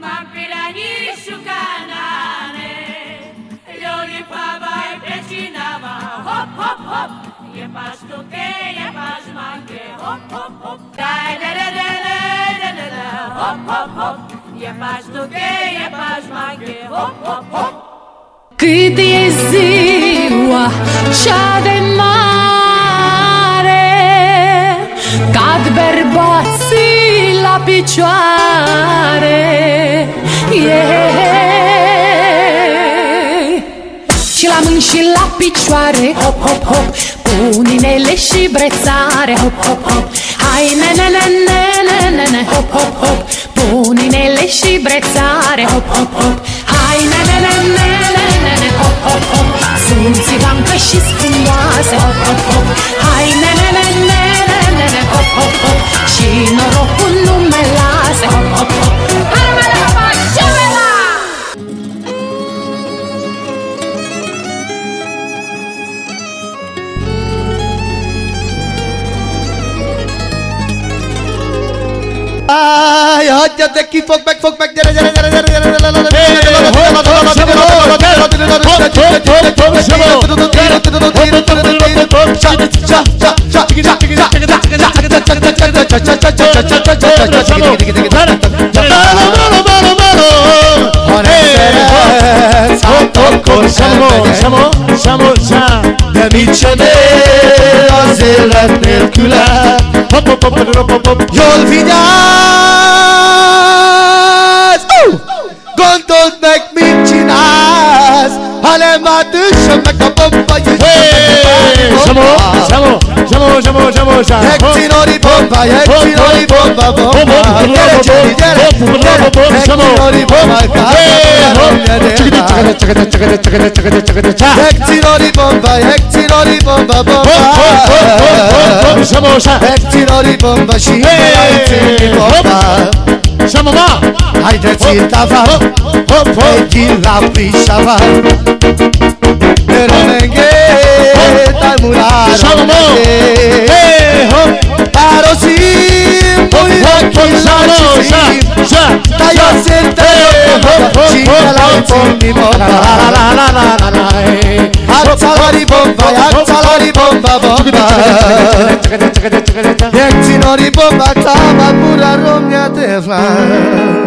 Mampirani shukanane, Lori pava e pecinava, hop hop hop, je pas toke, je pas manke, hop hop hop, da da da da da da da, hop hop hop, je pas toke, je pas manke, hop hop hop. Cât e ziua cea de mare, cad bărbații la picioare, și la mâini și la picioare, hop hop hop, pun inele și brețare, hop hop hop, hai ne ne ne ne ne ne ne, hop hop hop, pun inele și brețare, hop hop hop, hai ne ne ne ne ne ne ne, hop hop hop, sunt țigancă și spumoase, hop hop hop, hai ne ne ne ne ne ne ne, hop hop hop, și norocul nu me lase, hop hop hop, hai me la pașevela! Ai, hagyjad ki, fogd meg, gyere, gyere, gyere, gyere, gyere, de mit sem él az élet nélküle. Jól vigyázz! Gondold meg, mit csinálsz, ha nem átüssön meg a bomba, jöjjön Hekcinori bomba, hekcinori bomba, bomba. Gyere, Jenny, gyere, hekcinori bomba, hekcinori bomba, hekcinori bomba, bomba. Hekcinori bomba, hekcinori bomba. Haideți-l tava, vedi la prisava, e romenghe, dai muraro, parosim, poi racchinaci, dai a sente, cina la pommi bomba, alzalari bomba, bomba, hekcinori bomba, tava mura romnia te fa.